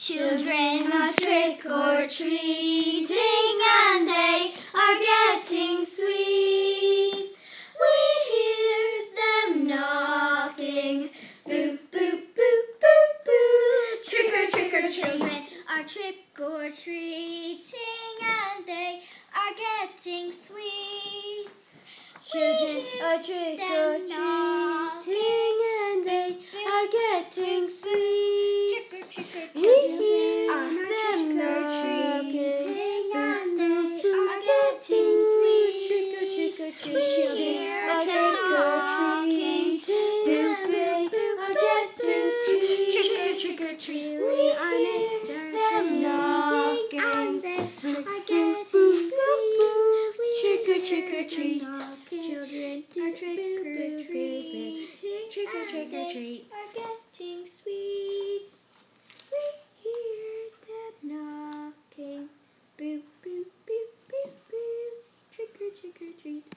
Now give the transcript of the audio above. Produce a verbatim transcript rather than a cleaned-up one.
Children are trick-or-treating and they are getting sweets. We hear them knocking, boop, boop, boop, boop, boop. Trick-or-trick-or children are trick-or-treating and they are getting sweets. Children are trick-or-treating and they are getting sweets. Trick-or-trick-or children are trick-or-treating and they are getting sweets. Trick-or-trick-or-children are trick-or-treating and they are getting sweets. Trick-or-trick-or-treating.